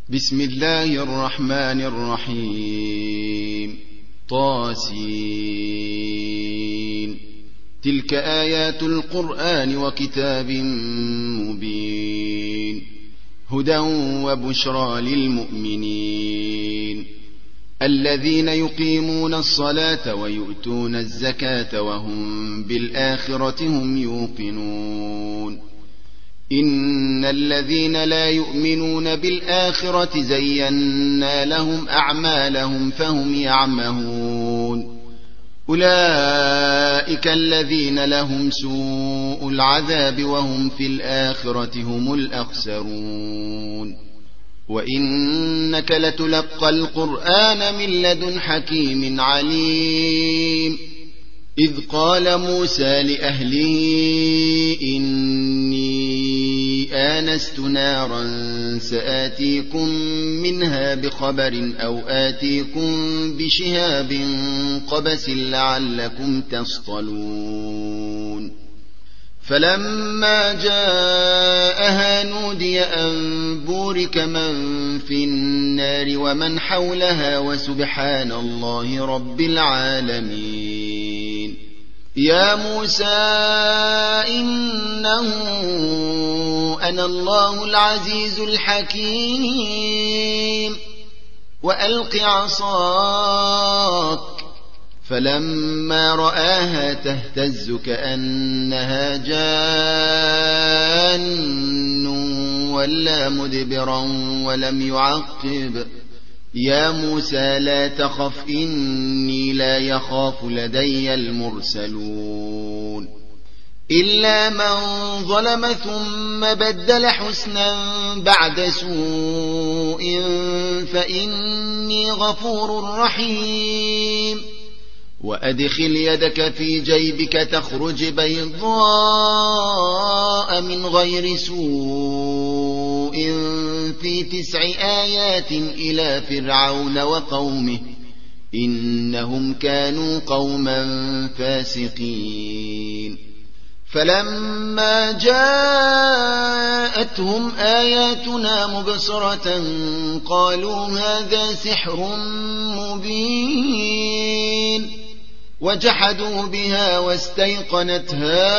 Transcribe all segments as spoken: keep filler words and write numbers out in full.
بسم الله الرحمن الرحيم. طاسين. تلك آيات القرآن وكتاب مبين، هدى وبشرى للمؤمنين الذين يقيمون الصلاة ويؤتون الزكاة وهم بالآخرة هم يوقنون. إن الذين لا يؤمنون بالآخرة زينا لهم أعمالهم فهم يعمهون. أولئك الذين لهم سوء العذاب وهم في الآخرة هم الأخسرون. وإنك لتلقى القرآن من لدن حكيم عليم. إذ قال موسى لأهله إني آنست نارا سآتيكم منها بخبر أو آتيكم بشهاب قبس لعلكم تصطلون. فلما جاءها نودي أن بورك من في النار ومن حولها وسبحان الله رب العالمين. يا موسى إنه أنا الله العزيز الحكيم وألق عصاك. فلما رآها تهتز كأنها جان ولا مدبرا ولم يعقب. يا موسى لا تخف إني لا يخاف لدي المرسلون. إلا من ظلم ثم بدل حسنا بعد سوء فإني غفور رحيم. وأدخل يدك في جيبك تخرج بيضاء من غير سوء في تسع آيات إلى فرعون وقومه إنهم كانوا قوما فاسقين. فلما جاءتهم آياتنا مبصرة قالوا هذا سحر مبين، وجحدوا بها واستيقنتها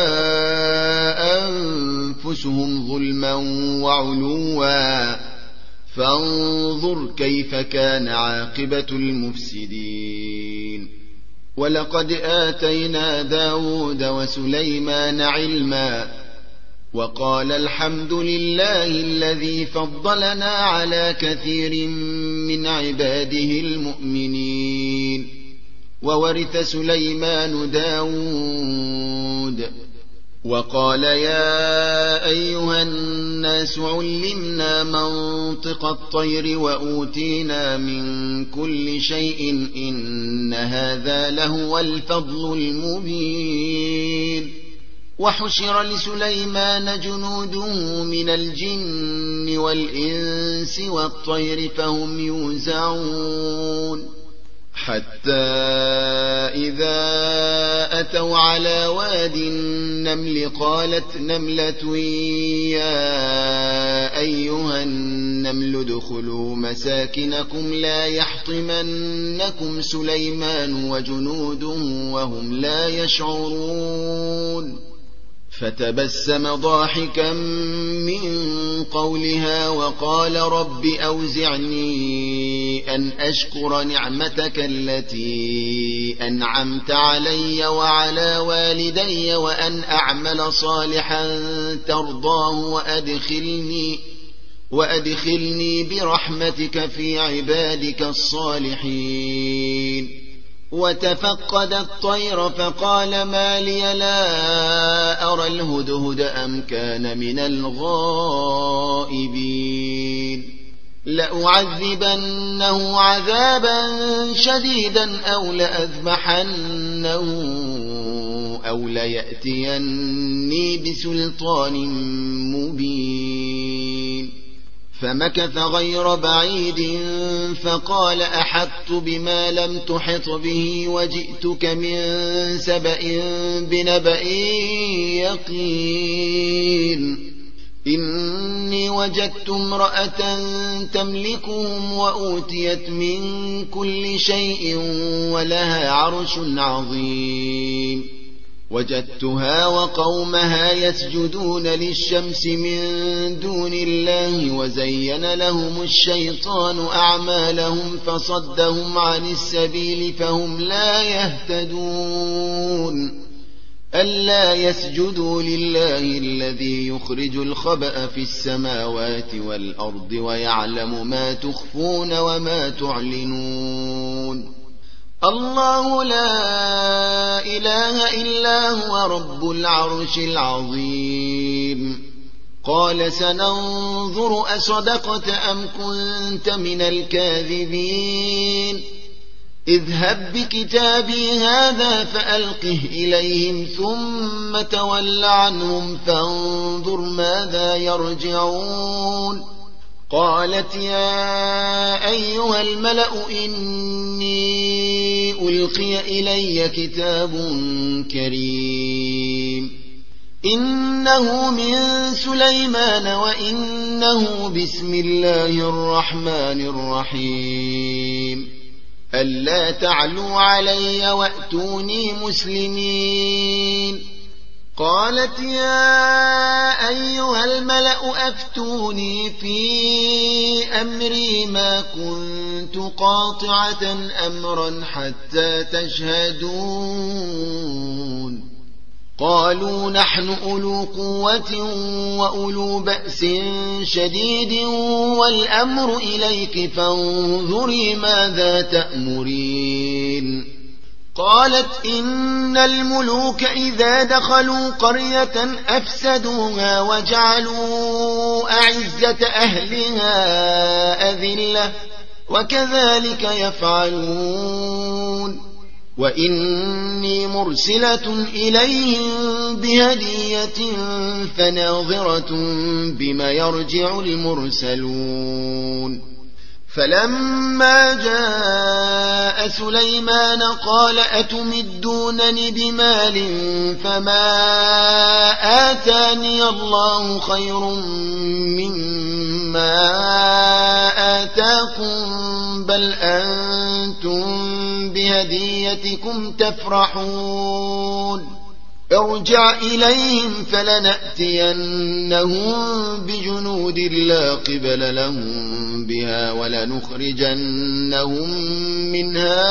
أنفسهم ظلما وعلوا فانظر كيف كان عاقبة المفسدين. ولقد آتينا داود وسليمان علما وقال الحمد لله الذي فضلنا على كثير من عباده المؤمنين. وورث سليمان داود وقال يا أيها الناس علمنا منطق الطير وأوتينا من كل شيء إن هذا لهو الفضل المبين. وحشر لسليمان جنوده من الجن والإنس والطير فهم يوزعون. حتى إذا أتوا على واد النمل قالت نملة يا أيها النمل ادخلوا مساكنكم لا يحطمنكم سليمان وجنوده وهم لا يشعرون. فتبسم ضاحكا من قولها وقال رب أوزعني أن أشكر نعمتك التي أنعمت علي وعلى والدي وأن أعمل صالحا ترضاه وأدخلني, وأدخلني برحمتك في عبادك الصالحين. وتفقد الطير فقال ما لي لا أرى الهدهد أم كان من الغائبين. لأعذبنه عذابا شديدا أو لأذبحنه أو ليأتيني بسلطان مبين. فمكث غير بعيد فقال أحطت بما لم تحط به وجئتك من سبأ بنبأ يقين. إني وجدت امرأة تملكهم وأوتيت من كل شيء ولها عرش عظيم وجدتها وقومها يسجدون للشمس من دون الله وزين لهم الشيطان أعمالهم فصدهم عن السبيل فهم لا يهتدون ألا يسجدوا لله الذي يخرج الخبأ في السماوات والأرض ويعلم ما تخفون وما تعلنون الله لا إله إلا هو رب العرش العظيم قال سننظر أصدقت أم كنت من الكاذبين اذهب بكتابي هذا فألقه إليهم ثم تول عنهم فانظر ماذا يرجعون قالت يا أيها الملأ إني ألقي إلي كتاب كريم إنه من سليمان وإنه بسم الله الرحمن الرحيم ألا تعلوا علي وأتوني مسلمين قالت يا أيها الملأ أفتوني في أمري ما كنت قاطعة أمرا حتى تشهدون قالوا نحن أولو قوة وأولو بأس شديد والأمر إليك فانظري ماذا تأمرين قالت إن الملوك إذا دخلوا قرية أفسدوها وجعلوا أعزة أهلها أذلة وكذلك يفعلون وإني مرسلة إليهم بهدية فناظرة بما يرجع المرسلون فلما جاء سليمان قال أتمدونني بمال فما آتاني الله خير مما آتاكم بل أنتم بهديتكم تفرحون ارجع إليهم فلنأتينهم بجنود لا قبل لهم بها ولنخرجنهم منها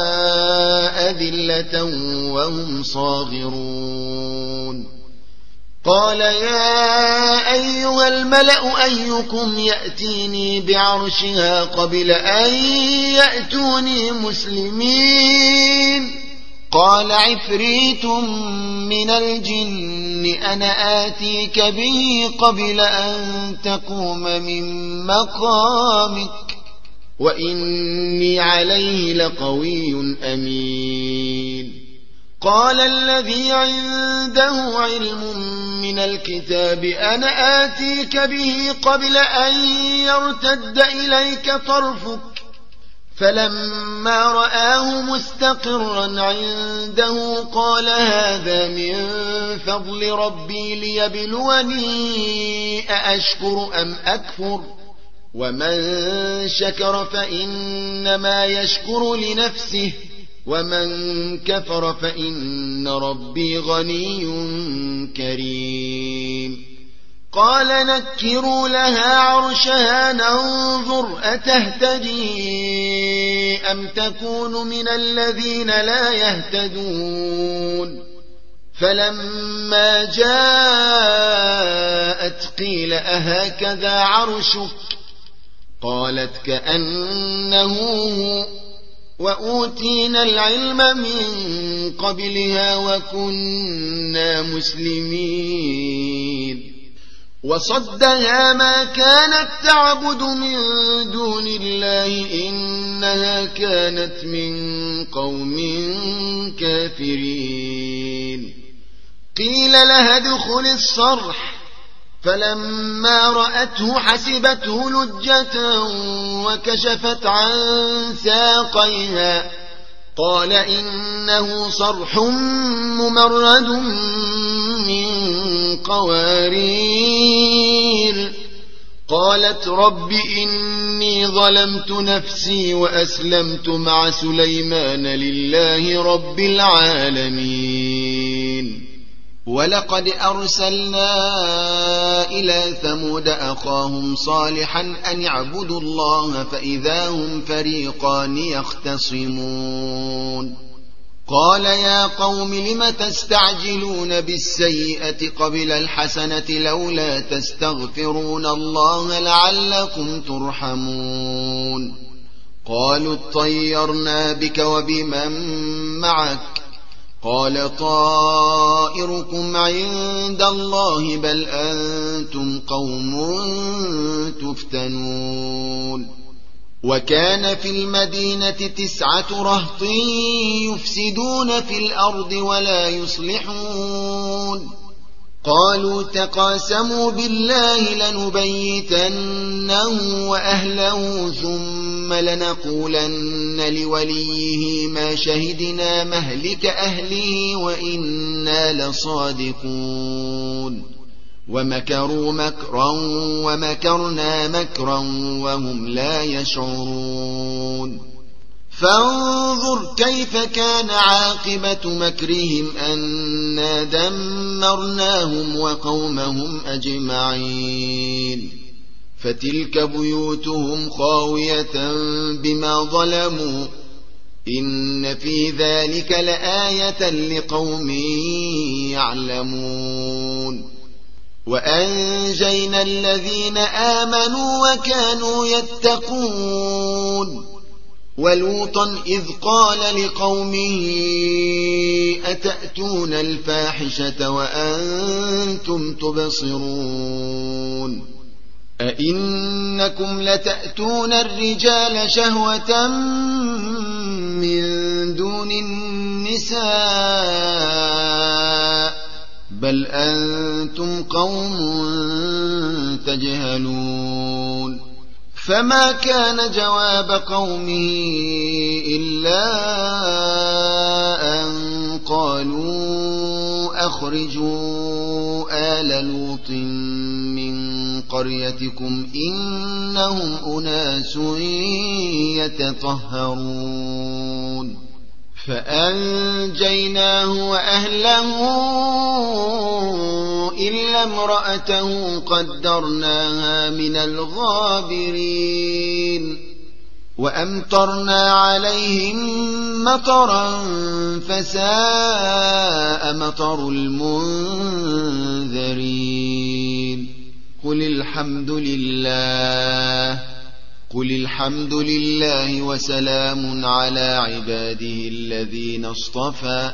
أذلة وهم صاغرون قال يا أيها الملأ أيكم يأتيني بعرشها قبل أن يأتوني مسلمين قال عفريت من الجن أنا آتيك به قبل أن تقوم من مقامك وإني عليه لقوي أمين قال الذي عنده علم من الكتاب أنا آتيك به قبل أن يرتد إليك طرفك فلما رآه مستقرا عنده قال هذا من فضل ربي ليبلوني أأشكر أم أكفر ومن شكر فإنما يشكر لنفسه ومن كفر فإن ربي غني كريم قال نكروا لها عرشها ننظر أتهتدي أم تكون من الذين لا يهتدون فلما جاءت قيل أهكذا عرشك قالت كأنه هو وأوتينا العلم من قبلها وكنا مسلمين وصدها ما كانت تعبد من دون الله إنها كانت من قوم كافرين قيل لها ادخل الصرح فلما رأته حسبته لجة وكشفت عن ساقيها قال إنه صرح ممرد من قوارير. قالت رب إني ظلمت نفسي وأسلمت مع سليمان لله رب العالمين. ولقد أرسلنا إلى ثمود أخاهم صالحا أن اعبدوا الله فإذا هم فريقان يختصمون. قال يا قوم لم تستعجلون بالسيئة قبل الحسنة لولا تستغفرون الله لعلكم ترحمون. قالوا اطيرنا بك وبمن معك قال طائركم عند الله بل أنتم قوم تفتنون. وكان في المدينة تسعة رهط يفسدون في الأرض ولا يصلحون. قالوا تقاسموا بالله لنبيتنه وأهله ثم لنقولن لوليه ما شهدنا مهلك أهله وإنا لصادقون. ومكروا مكرا ومكرنا مكرا وهم لا يشعرون. فانظر كيف كان عاقبة مكرهم أنا دمرناهم وقومهم أجمعين. فتلك بيوتهم خاوية بما ظلموا إن في ذلك لآية لقوم يعلمون. وأنجينا الذين آمنوا وكانوا يتقون. ولوطا إذ قال لقومه أتأتون الفاحشة وأنتم تبصرون أئنكم لتأتون الرجال شهوة من دون النساء بل أنتم قوم تجهلون. فما كان جواب قومه إلا أن قالوا أخرجوا آل لوط من قريتكم إنهم أناس يتطهرون. فأنجيناه وأهله إلا امرأته قدرناها من الغابرين. وأمطرنا عليهم مطرا فساء مطر المنذرين. قل الحمد لله قل الحمد لله وسلام على عباده الذين اصطفى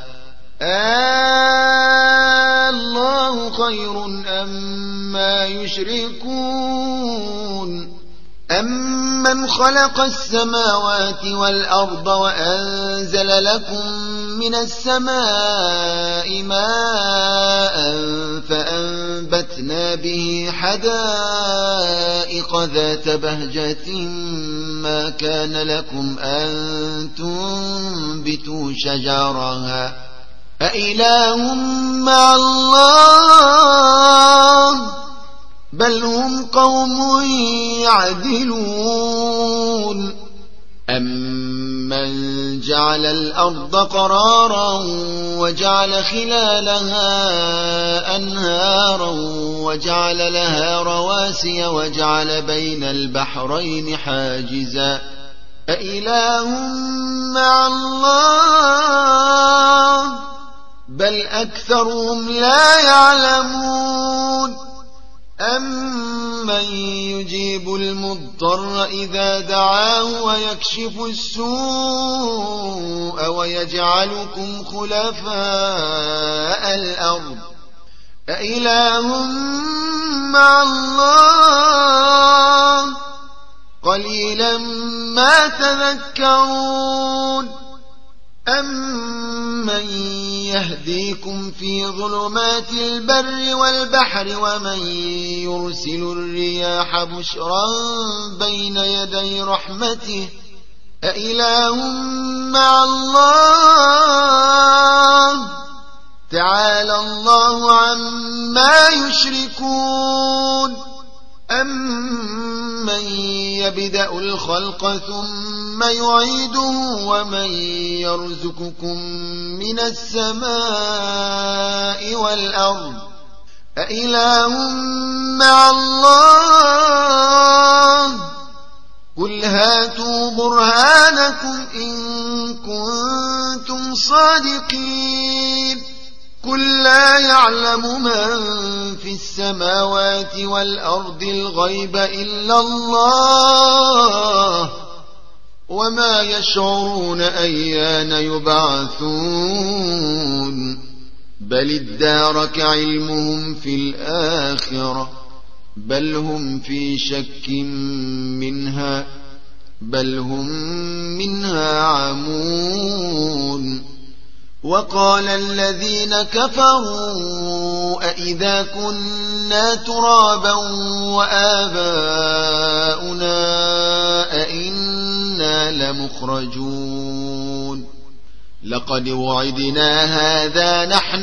الله خير أما يشركون. أمن خلق السماوات والأرض وأنزل لكم من السماء ماء فأنبتنا به حدائق ذات بهجة ما كان لكم أن تنبتوا شجرها أإله مع الله بل هم قوم يعدلون. أمن جعل الأرض قرارا وجعل خلالها أنهارا وجعل لها رواسي وجعل بين البحرين حاجزا أإله مع الله بل أكثرهم لا يعلمون. أمن يجيب المضطر إذا دعاه ويكشف السوء ويجعلكم خلفاء الأرض أإله مع الله قليلا ما تذكرون. أمن يهديكم في ظلمات البر والبحر ومن يرسل الرياح بشرا بين يدي رحمته أإله مع الله تعالى الله عما يشركون أمن يبدأ الخلق ثم يعيده ومن يرزقكم من السماء والأرض أإله مع الله قل هاتوا برهانكم إن كنتم صادقين قل لا يعلم من في السماوات والأرض الغيب إلا الله وما يشعرون أيان يبعثون بل ادارك علمهم في الآخرة بل هم في شك منها بل هم منها عمون وقال الذين كفروا أئذا كنا ترابا وآباؤنا أئنا لمخرجون لقد وعدنا هذا نحن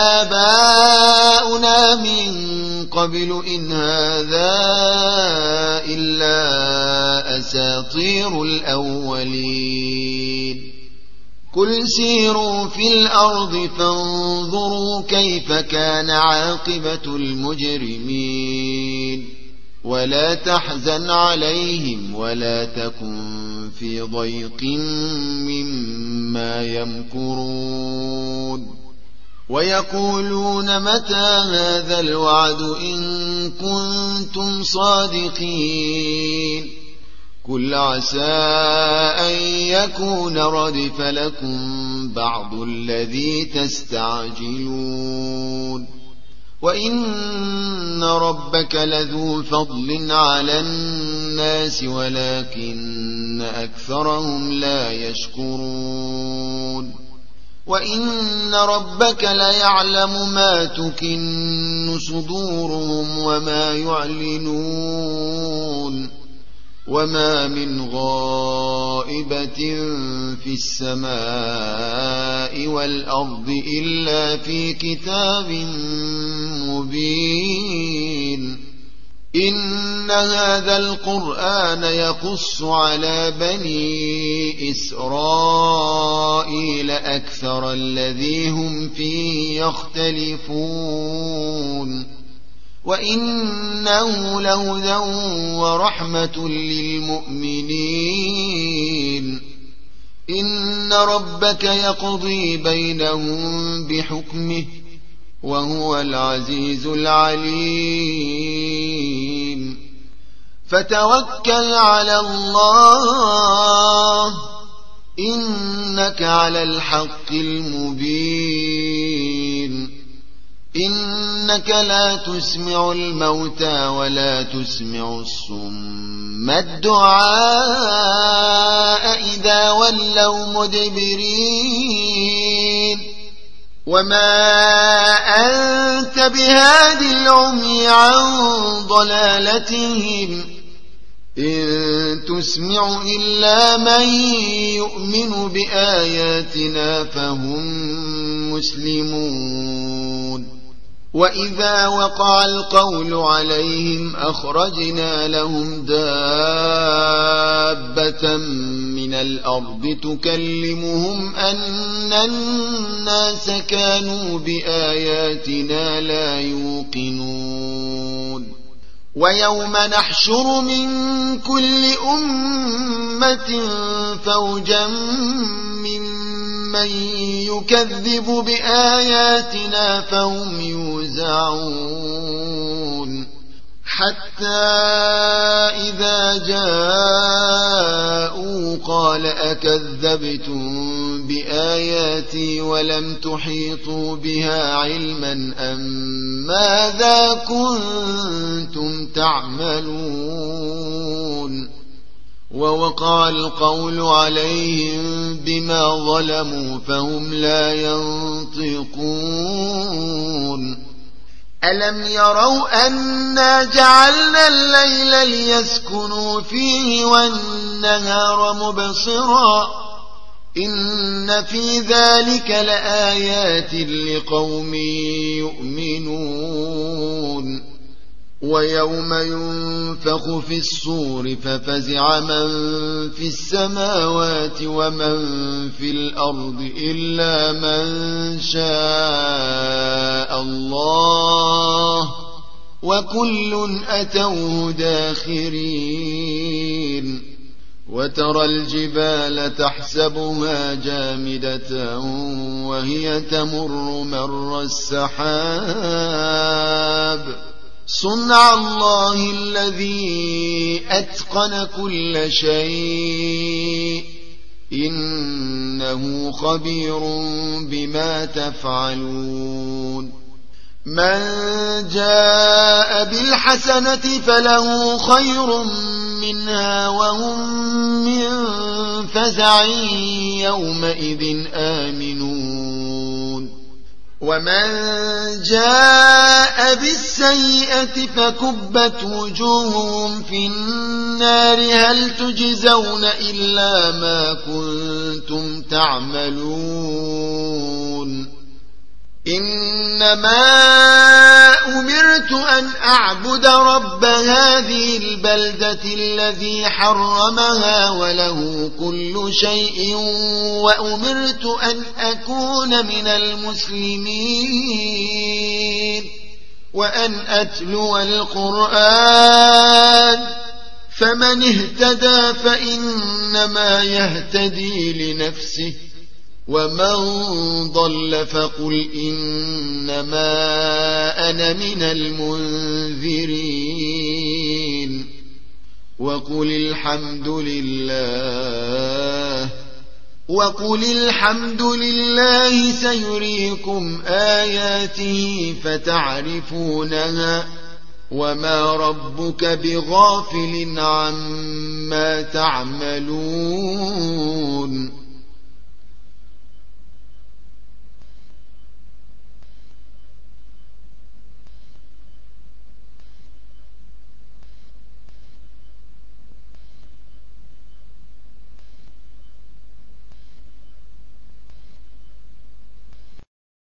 وآباؤنا من قبل إن هذا إلا أساطير الأولين قل سيروا في الأرض فانظروا كيف كان عاقبة المجرمين ولا تحزن عليهم ولا تكن في ضيق مما يمكرون ويقولون متى هذا الوعد إن كنتم صادقين قل عسى أن يكون ردف لكم بعض الذي تستعجلون وإن ربك لذو فضل على الناس ولكن أكثرهم لا يشكرون وإن ربك ليعلم ما تكن صدورهم وما يعلنون وما من غائبة في السماء والأرض إلا في كتاب مبين إن هذا القرآن يقص على بني إسرائيل أكثر الذي هم فيه يختلفون وإنه لهدى ورحمة للمؤمنين إن ربك يقضي بينهم بحكمه وهو العزيز العليم فتوكل على الله إنك على الحق المبين إنك لا تسمع الموتى ولا تسمع الصم الدعاء إذا ولوا مدبرين وما أنت بهاد العمي عن ضلالتهم إن تسمع إلا من يؤمن بآياتنا فهم مسلمون وإذا وقع القول عليهم أخرجنا لهم دابة من الأرض تكلمهم أن الناس كانوا بآياتنا لا يوقنون ويوم نحشر من كل أمة فوجا ممن يكذب بآياتنا فهم يوزعون حتى إذا جاءوا قال أكذبتم بآياتي ولم تحيطوا بها علما أم ماذا كنتم تعملون ووقع القول عليهم بما ظلموا فهم لا ينطقون ألم يروا أنا جعلنا الليل ليسكنوا فيه والنهار مبصرا إن في ذلك لآيات لقوم يؤمنون ويوم ينفخ في الصور ففزع من في السماوات ومن في الأرض إلا من شاء الله وكل أتوه داخرين وترى الجبال تحسبها جامدة وهي تمر مر السحاب صنع الله الذي أتقن كل شيء إنه خبير بما تفعلون من جاء بالحسنة فله خير منها وهم من فزع يومئذ آمنون ومن جاء بالسيئة فكبت وجوههم في النار هل تجزون إلا ما كنتم تعملون إنما أمرت أن أعبد رب هذه البلدة الذي حرمها وله كل شيء وأمرت أن أكون من المسلمين وأن أتلو القرآن فمن اهتدى فإنما يهتدي لنفسه ومن ضل فقل إنما أنا من المنذرين وقل الحمد لله وقل الحمد لله سيريكم آياته فتعرفونها وما ربك بغافل عما تعملون